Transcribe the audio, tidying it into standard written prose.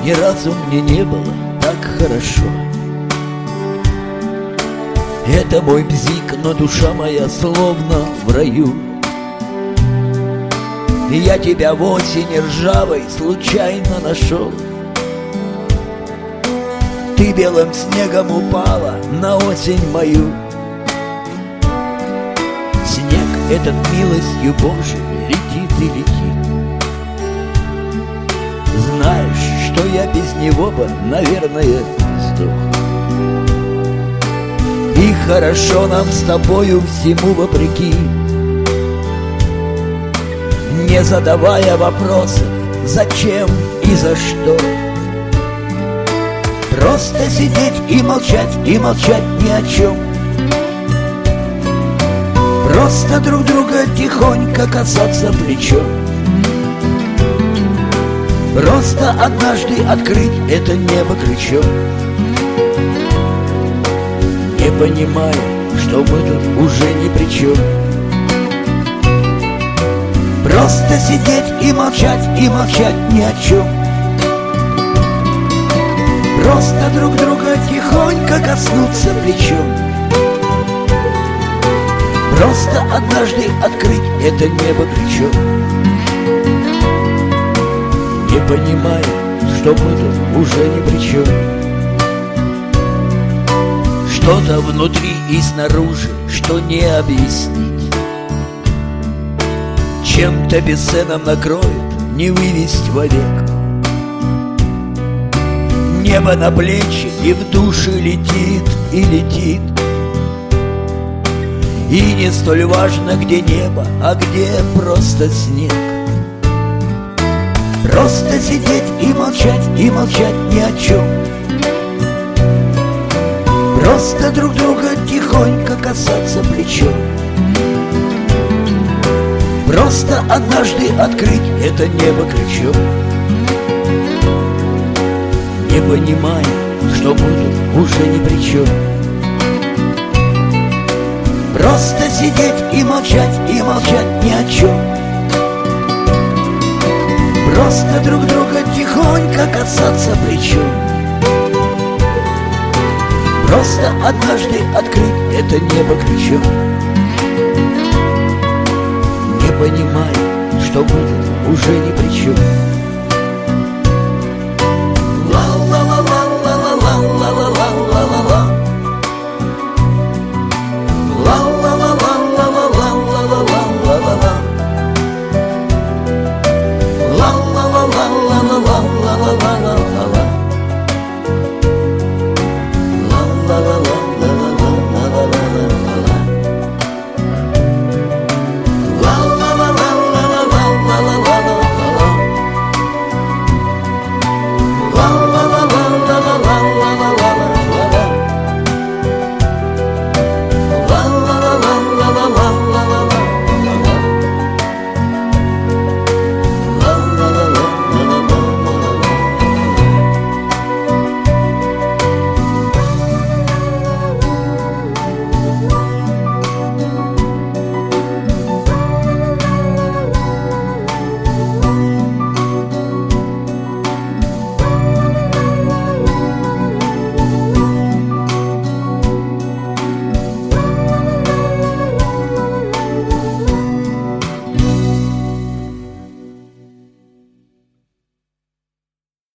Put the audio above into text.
Ни разу мне не было так хорошо. Это мой бзик, но душа моя словно в раю. И я тебя в осени ржавой случайно нашел. Ты белым снегом упала на осень мою. Снег этот милостью Божией летит и летит. Знаешь, что я без него бы, наверное, сдох. И хорошо нам с тобою всему вопреки, не задавая вопросов, зачем и за что. Просто сидеть и молчать ни о чем. Просто друг друга тихонько касаться плечом. Просто однажды открыть это небо ключом. Не понимая, что мы тут уже ни при чем. Просто сидеть и молчать ни о чем. Просто друг друга тихонько коснуться плечом. Просто однажды открыть это небо ключом. Не понимая, что мы тут уже ни при чем. Что-то внутри и снаружи, что не объяснить. Чем-то бесценным накроет, не вывести вовек. Небо на плечи и в душе летит и летит. И не столь важно, где небо, а где просто снег. Просто сидеть и молчать ни о чем. Просто друг друга тихонько касаться плечом. Просто однажды открыть это небо ключом. Не понимая, что мы тут уже ни при чем. Просто сидеть и молчать ни о чем. Просто друг друга тихонько касаться плечом. Просто однажды открыть это небо ключом. Не понимая, что мы тут уже ни при чем.